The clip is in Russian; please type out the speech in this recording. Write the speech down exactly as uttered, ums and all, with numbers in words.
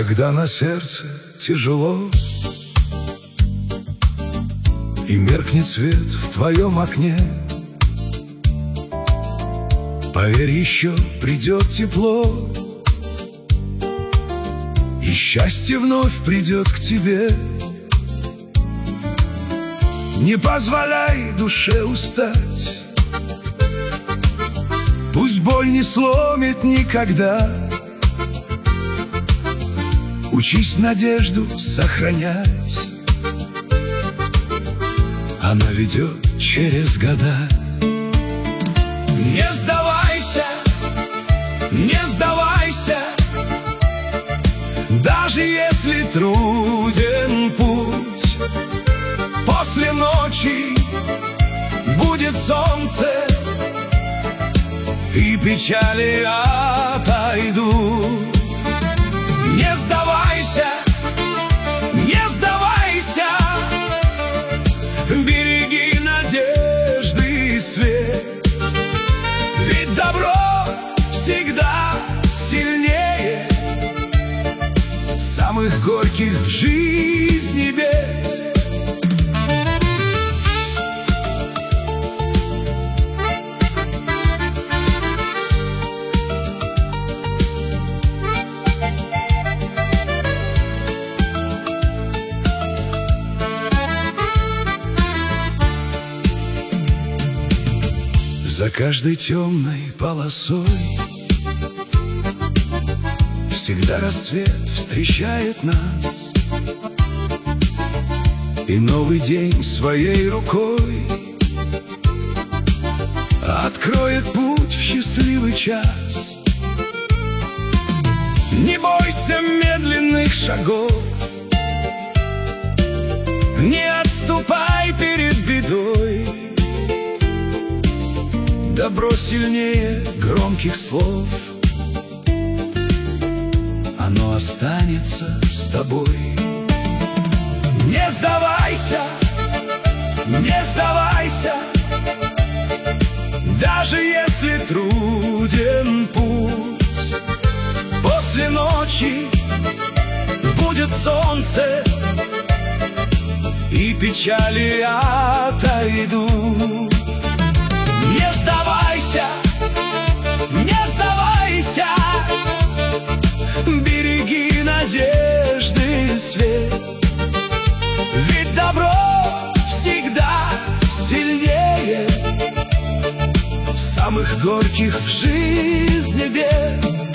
Когда на сердце тяжело и меркнет свет в твоем окне, поверь, еще придет тепло, и счастье вновь придет к тебе. Не позволяй душе устать, пусть боль не сломит никогда. Учись надежду сохранять, она ведет через года. Не сдавайся, не сдавайся, даже если труден путь. После ночи будет солнце, и печали отойдут. Не сдавайся, не сдавайся, береги надежды и свет, ведь добро всегда сильнее самых горьких в жизни бед. За каждой темной полосой всегда рассвет встречает нас, и новый день своей рукой откроет путь в счастливый час. Не бойся медленных шагов, не отступай перед бедой. Добро сильнее громких слов, оно останется с тобой. Не сдавайся, не сдавайся, даже если труден путь. После ночи будет солнце, и печали отойдут. Не сдавайся, не сдавайся, береги надежды свет, ведь добро всегда сильнее самых горьких в жизни бед.